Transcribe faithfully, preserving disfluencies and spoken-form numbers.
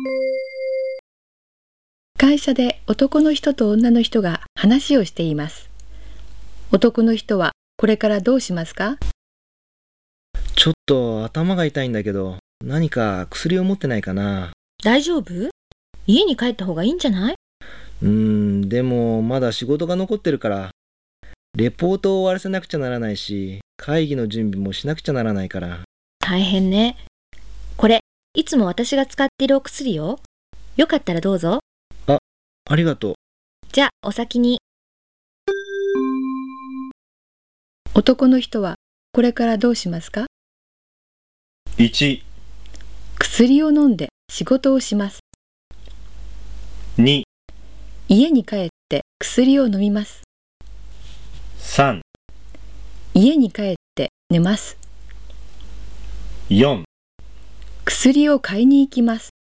会社で男の人と女の人が話をしています。男の人はこれからどうしますか？ ちょっと頭が痛いんだけど、何か薬を持ってないかな。 大丈夫？家に帰った方がいいんじゃない？ うーん、でもまだ仕事が残ってるから、レポートを終わらせなくちゃならないし、会議の準備もしなくちゃならないから。 大変ね。これ、いつも私が使っているお薬よ。よかったらどうぞ。 あ、ありがとう。 じゃあ、お先に。 男の人はこれからどうしますか？ いち、 薬を飲んで仕事をします。 に、 家に帰って薬を飲みます。 さん、 家に帰って寝ます。 よん、 薬を買いに行きます。